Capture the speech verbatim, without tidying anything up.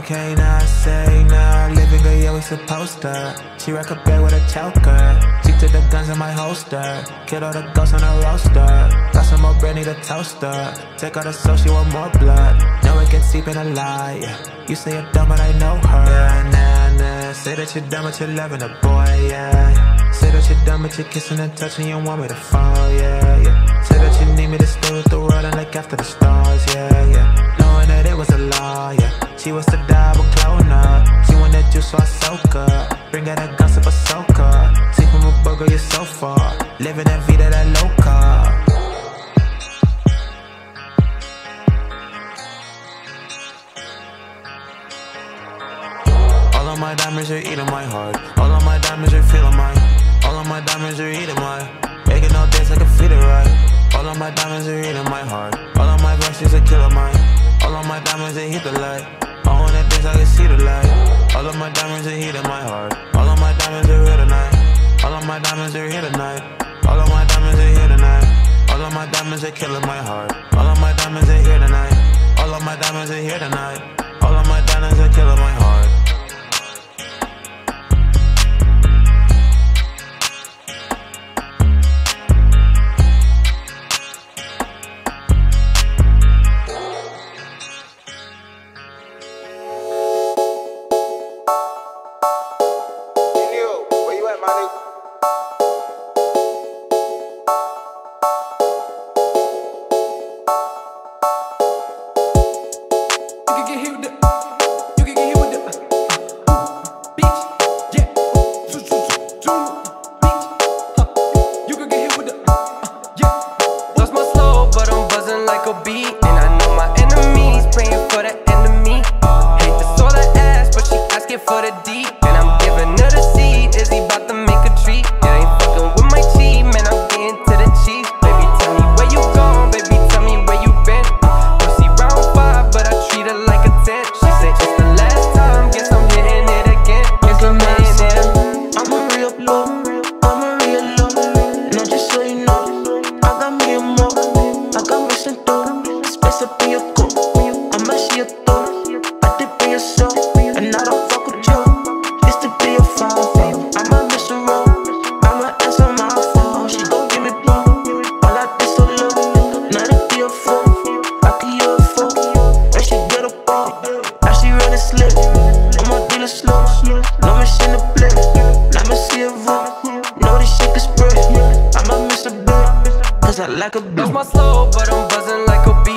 can I say now? Living good, yeah, we supposed to. She rack a bed with a choker. She took the guns in my holster. Killed all the ghosts on the roaster. Got some more bread, need a toaster. Take all the soul, she want more blood. Know it gets deep in a lie. You say you're dumb, but I know her. Yeah, nah, nah. Say that you're dumb, but you're loving a boy, yeah. Say that you're dumb, but you're kissing and touching. You want me to fall, yeah, yeah. Say that you need me to stay with the world and look after the stars, yeah, yeah. Knowing that it was a lie, yeah. She was to die, but clone up. She wanted juice, so I soak her. Bring her that gossip, I soak her. See from a burger, you're so far. Living that vida, that loca. All of my diamonds are eating my heart. All of my diamonds are feeling mine. All of my diamonds are eating my. Making all days, I can feed it right. All of my diamonds are eating my heart. All of my verses are killing mine. All of my diamonds, they hit the light. All of that days, I can see the light. All of my diamonds are heating my heart. All of my diamonds are here tonight. All of my diamonds are here tonight. All of my diamonds are here tonight. All of my diamonds are killing my heart. All of my diamonds are here tonight. All of my diamonds are here tonight. All of my diamonds are killing my heart. Lost my soul, but I'm buzzing like a bee.